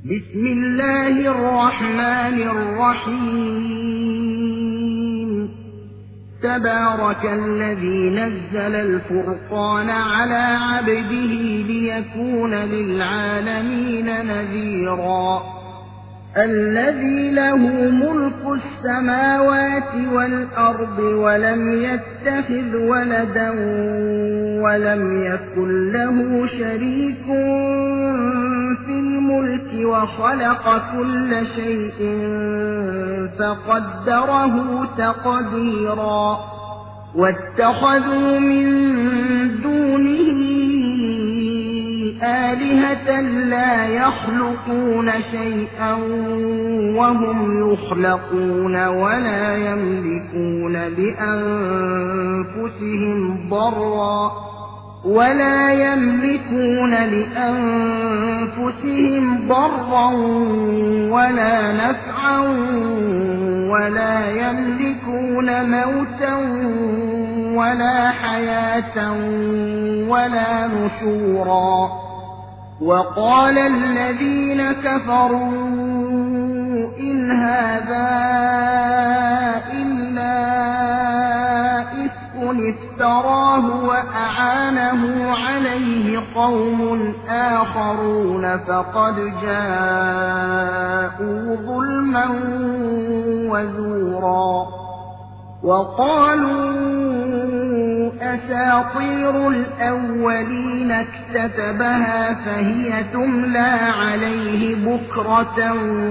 بسم الله الرحمن الرحيم تبارك الذي نزل الفرقان على عبده ليكون للعالمين نذيرا الذي له ملك السماوات والأرض ولم يتخذ ولدا ولم يكن له شريك في الملك وخلق كل شيء فقدره تقديرا واتخذوا من دونه آلهة لا يخلقون شيئا وهم يخلقون ولا يملكون لأنفسهم ضرا ولا نفعا ولا يملكون موتا ولا حياة ولا نشورا وقال الذين كفروا إن هذا إلا إفك افتراه وأعانه عليه قوم آخرون فقد جاءوا ظلما وزورا وقالوا أساطير الأولين اكتتبها فهي تملى عليه بكرة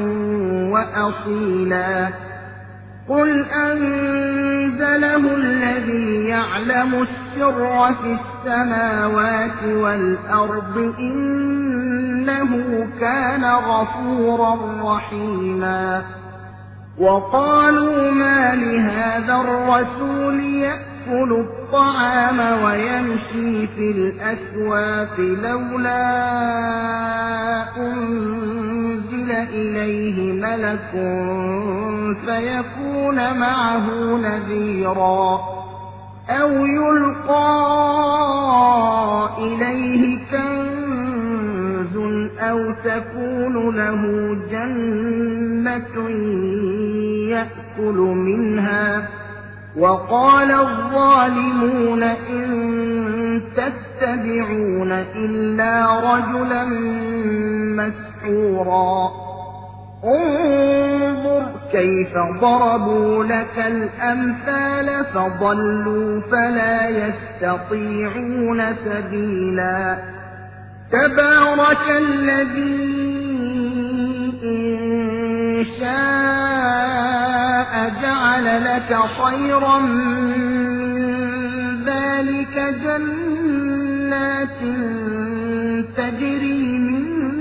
وأصيلا قل أنزله الذي يعلم السر في السماوات والأرض إنه كان غفورا رحيما وقالوا ما لهذا الرسول يأكل الطعام ويمشي في الأسواق لولا أنزل إليه ملك فيكون معه نذيرا أو يلقى إليه كنز أو تكون له جنة يأكل منها وقال الظالمون إن تتبعون إلا رجلا مسحورا انظر كيف ضربوا لك الأمثال فضلوا فلا يستطيعون سبيلا تبارك الذي إن شاء جعل لك خيرا من ذلك جنات تجري من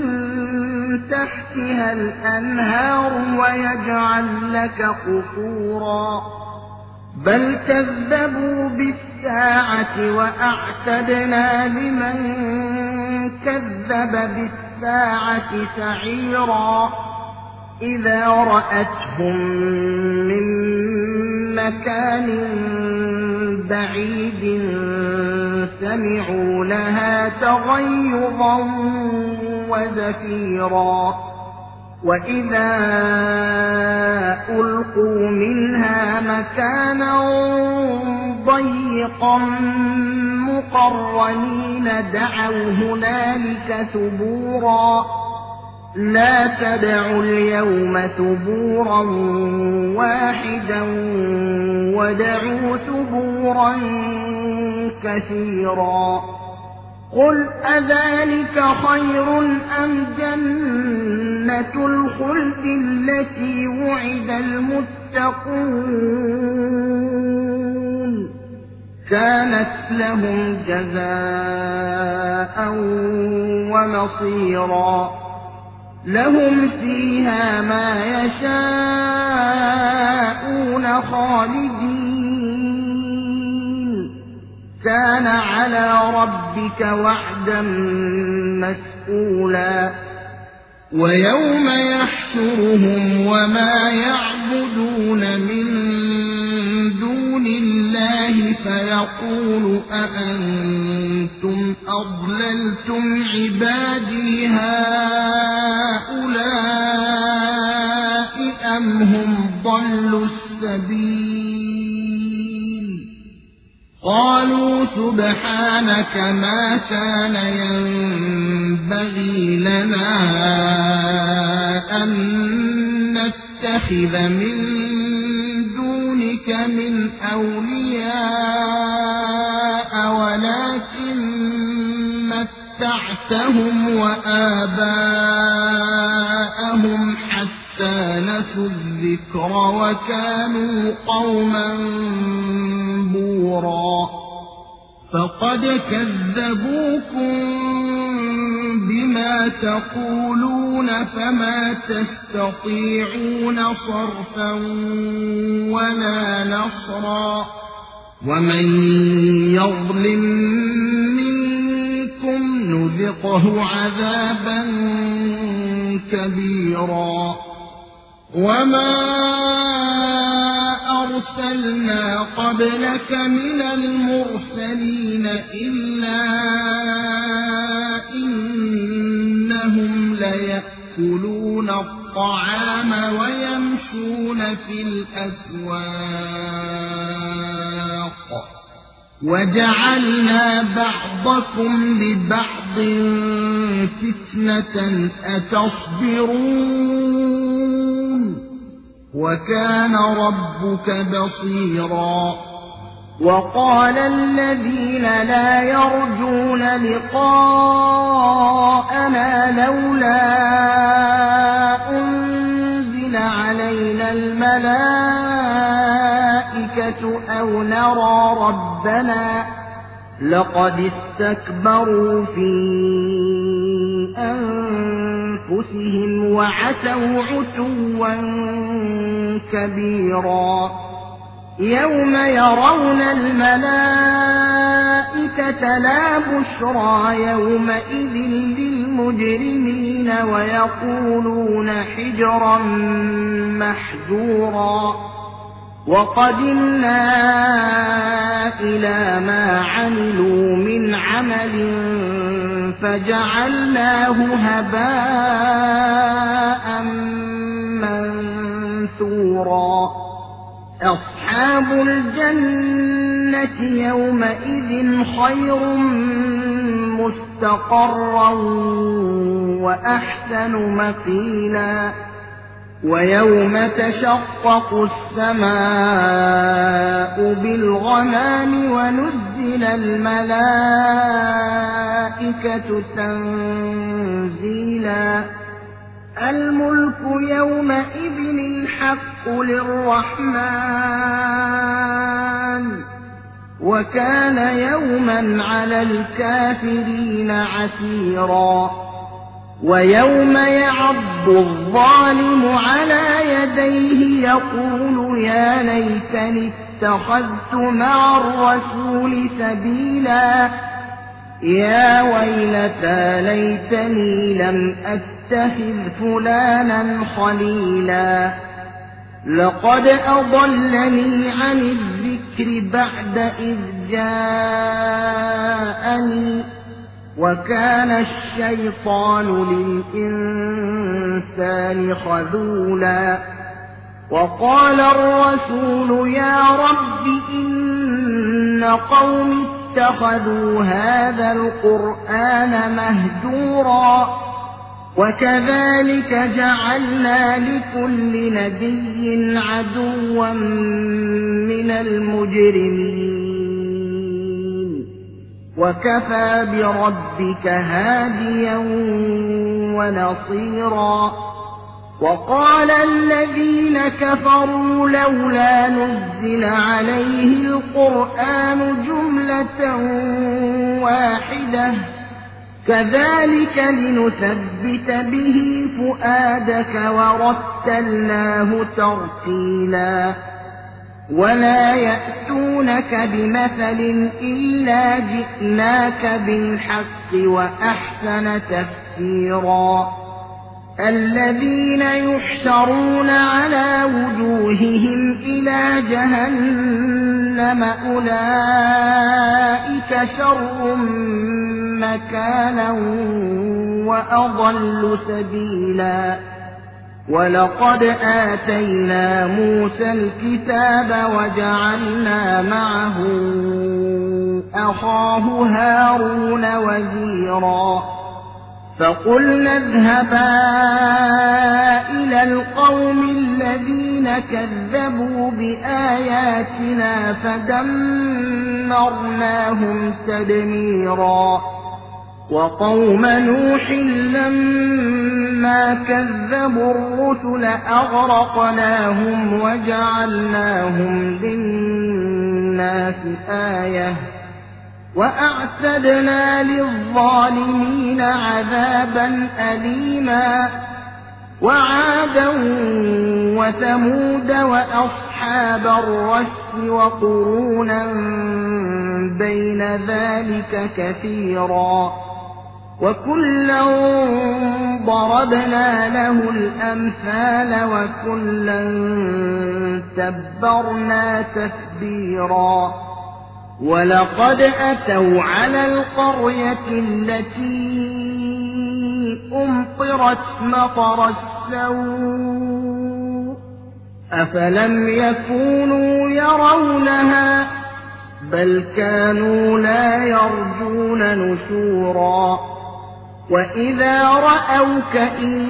تحتها الأنهار ويجعل لك قصورا بل كذبوا بالساعة وأعتدنا لمن كذب بالساعة سعيرا إذا رأتهم من مكان بعيد سمعوا لها تغيظا وزفيرا وإذا ألقوا منها مكانا ضيقا مقرنين دعوا هنالك ثبورا لا تدعوا اليوم ثبورا واحدا ودعوا ثبورا كثيرا قل أذلك خير أم جنة الخلد التي وعد المتقون كانت لهم جزاء ومصيرا لهم فيها ما يشاءون خالدين كان على ربك وعدا مسئولا ويوم يحشرهم وما يعبدون من دون الله فيقول أأنتم أضللتم عبادي هؤلاء أم هم ضلوا السبيل قالوا سبحانك ما كان ينبغي لنا أن نتخذ من دونك من أولياء ولكن متعتهم وآباءهم حتى نسوا الذكر وكانوا قوما بورا فقد كذبوكم بما تقولون فما تستطيعون صرفا ولا نصرا ومن يظلم منكم نذقه عذابا كبيرا وما أرسلنا قبلك من المرسلين إلا إنهم ليأكلون الطعام ويمشون في الأسواق وجعلنا بعضكم لبعض فتنة أتصبرون وكان ربك بصيرا وقال الذين لا يرجون لقاءنا لولا أنزل علينا الملائكة أو نرى ربنا لقد استكبروا في أنفسهم وعتوا عتوا كبيرا يوم يرون الملائكة لا بشرى يومئذ للمجرمين ويقولون حجرا محجورا وقدمنا إلى ما عملوا من عمل فجعلناه هباء منثورا أصحاب الجنة يومئذ خير مستقرا وأحسن مقيلا ويوم تشقق السماء بالغمام ونزل الملائكة تنزيلا الملك يومئذ الحق للرحمن وكان يوما على الكافرين عسيرا ويوم يعض الظالم على يديه يقول يا ليتني اتخذت مع الرسول سبيلا يا ويلتى ليتني لم أتخذ فلانا خليلا لقد أضلني عن الذكر بعد إذ جاءني وكان الشيطان للإنسان خذولا وقال الرسول يا رب إن قوم اتخذوا هذا القرآن مهجورا وكذلك جعلنا لكل نبي عدوا من المجرمين وكفى بربك هاديا ونصيرا وقال الذين كفروا لولا نزل عليه القرآن جملة واحدة كذلك لنثبت به فؤادك ورتلناه ترتيلا ولا يأتونك بمثل إلا جئناك بالحق وأحسن تفسيرا الذين يحشرون على وجوههم إلى جهنم أولئك شر مكانا وأضل سبيلا ولقد آتينا موسى الكتاب وجعلنا معه أخاه هارون وزيرا فقلنا اذهبا إلى القوم الذين كذبوا بآياتنا فدمرناهم تدميرا وقوم نوح لما كذبوا الرسل أغرقناهم وجعلناهم للناس آية وأعتدنا للظالمين عذابا أليما وعادا وثمود وأصحاب الرس وقرونا بين ذلك كثيرا وكلا ضربنا له الأمثال وكلا تبرنا تتبيرا ولقد أتوا على القرية التي أمطرت مطر السوء أفلم يكونوا يرونها بل كانوا لا يرجون نشورا وإذا رأوك إن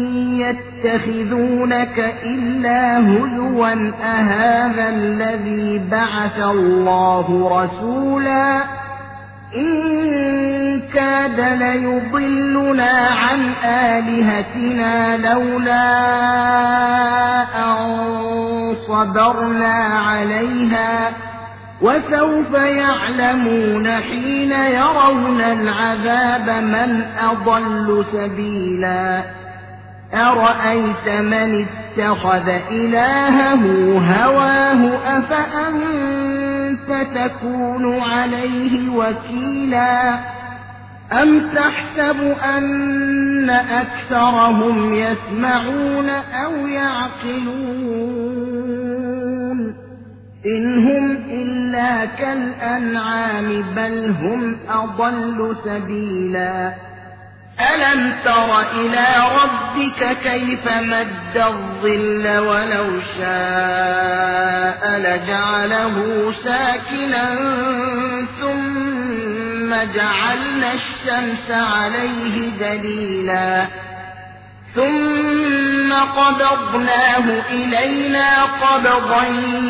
يتخذونك إلا هزوا أهذا الذي بعث الله رسولا إن كاد ليضلنا عن آلهتنا لولا أن صبرنا عليها وسوف يعلمون حين يرون العذاب من أضل سبيلا أرأيت من اتخذ إلهه هواه أفأنت تكون عليه وكيلا أم تحسب أن أكثرهم يسمعون أو يعقلون إن هم إلا كالأنعام بل هم أضل سبيلا ألم تر إلى ربك كيف مد الظل ولو شاء لجعله ساكنا ثم جعلنا الشمس عليه دليلا ثم قبضناه إلينا قبضا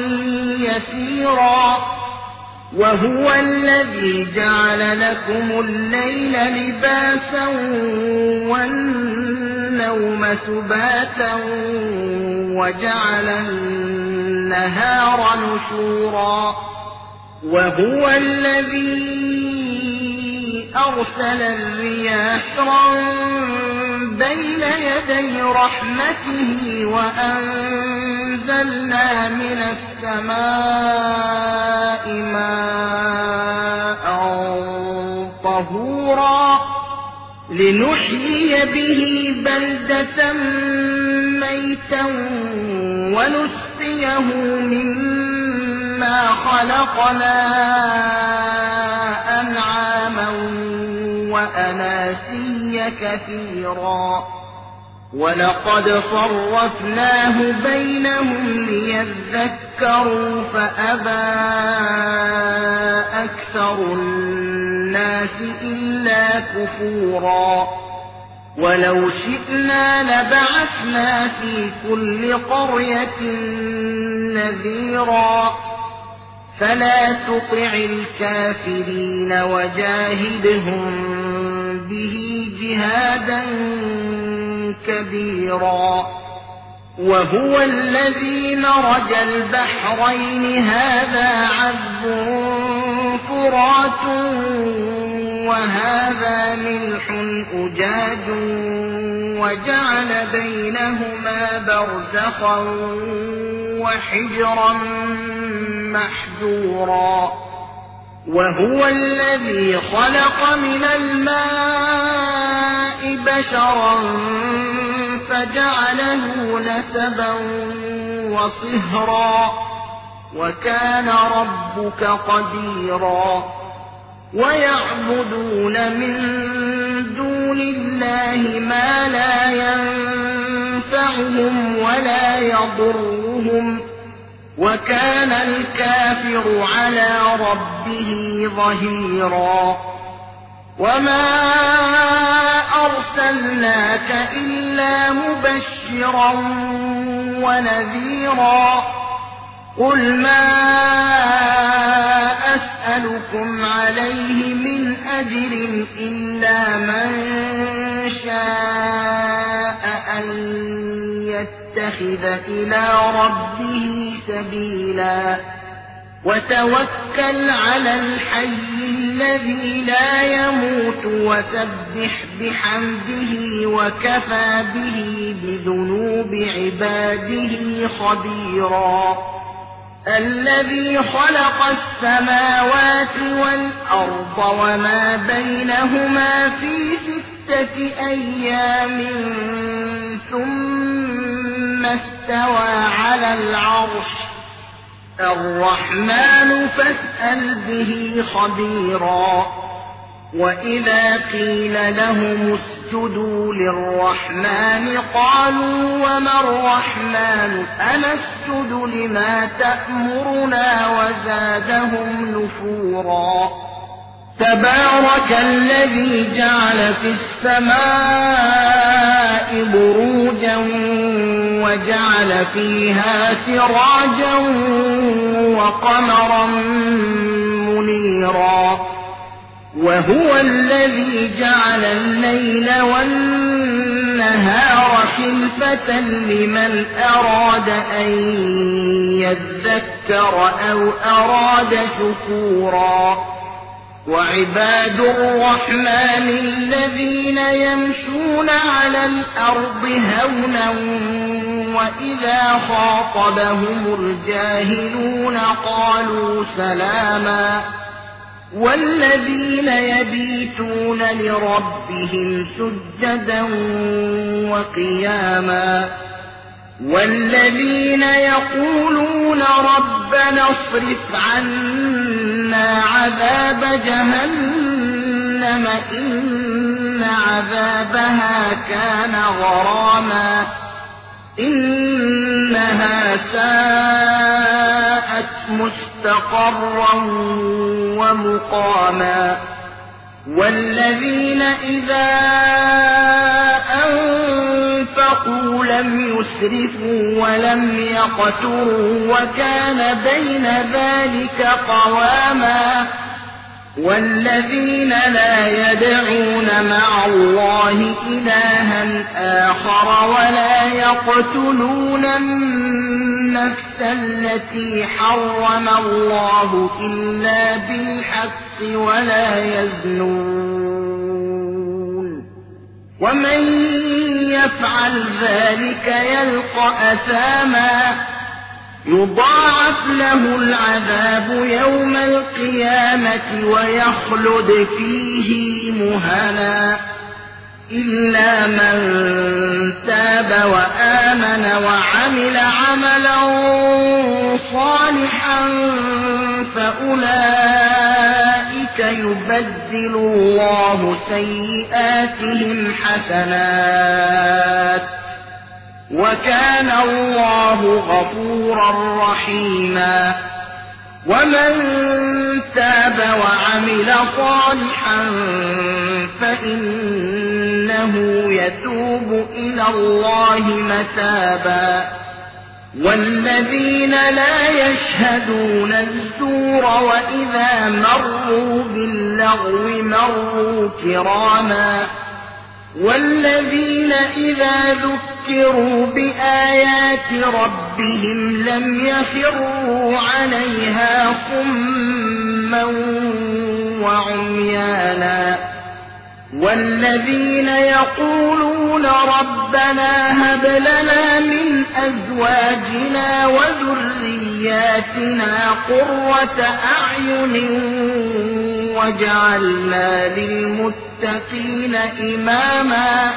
يسيرا وهو الذي جعل لكم الليل لباسا والنوم سباتا وجعل النهار نشورا وهو الذي أرسل الرياح بين يدي رحمته وأنزلنا من السماء ماء طهورا لنحيي به بلدة ميتا ونسقيه مما خلقنا أنعاما وأناسيا كثيرا ولقد صرفناه بينهم ليذكروا فأبى أكثر الناس إلا كفورا ولو شئنا لبعثنا في كل قرية نذيرا فلا تطع الكافرين وجاهدهم به جهادا كبيرا وهو الذي مرج البحرين هذا عذب فرات وهذا ملح أجاج وجعل بينهما برزخا وحجرا محجورا وهو الذي خلق من الماء بشرا فجعله نسبا وصهرا وكان ربك قديرا ويعبدون من دون الله ما لا ينفعهم يضرهم وكان الكافر على ربه ظهيرا وما أرسلناك إلا مبشرا ونذيرا قل ما أسألكم عليه من أجر إلا من شاء أن يتخذ إلى ربه سبيلا وتوكل على الحي الذي لا يموت وسبح بحمده وكفى به بذنوب عباده خبيرا الذي خلق السماوات والأرض وما بينهما في 6 أيام ثم استوى على العرش الرحمن فاسأل به خبيرا وإذا قيل لهم اسجدوا للرحمن قالوا وما الرحمن أنسجد لما تأمرنا وزادهم نفورا تبارك الذي جعل في السماء بروجا وجعل فيها سراجا وقمرا منيرا وهو الذي جعل الليل والنهار خلفة لمن أراد أن يذكر أو أراد شكورا وعباد الرحمن الذين يمشون على الأرض هونا وإذا خاطبهم الجاهلون قالوا سلاما والذين يبيتون لربهم سجدا وقياما والذين يقولون ربنا اصرف عنا عذاب جهنم إن عذابها كان غراما إنها ساءت مستقرا ومقاما والذين إذا أنفقوا لم يسرفوا ولم يقتروا وكان بين ذلك قواما والذين لا يدعون مع الله إلها آخر ولا يقتلون النفس التي حرم الله إلا بالحق ولا يزنون ومن يفعل ذلك يلقى أثاما يضاعف له العذاب يوم القيامة ويخلد فيه مهانا إلا من تاب وآمن وعمل عملا صالحا فأولئك يبدل الله سيئاتهم حسنات وكان الله غفورا رحيما ومن تاب وعمل صالحا فإنه يتوب إلى الله متابا والذين لا يشهدون الزور وإذا مروا باللغو مروا كراما والذين إذا ذكروا بآيات ربهم لم يخروا عليها صما وعميانا والذين يقولون ربنا هب لنا من أزواجنا وذرياتنا قرة أعين وجعلنا للمتقين إماما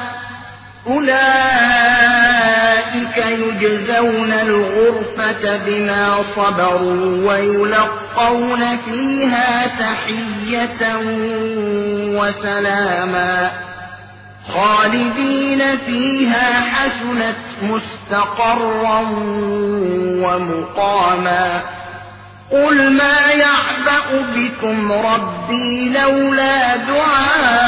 أولئك يجزون الغرفة بما صبروا ويلقون فيها تحية وسلاما خالدين فيها حسنت مستقرا ومقاما قل ما يعبأ بكم ربي لولا دعاؤكم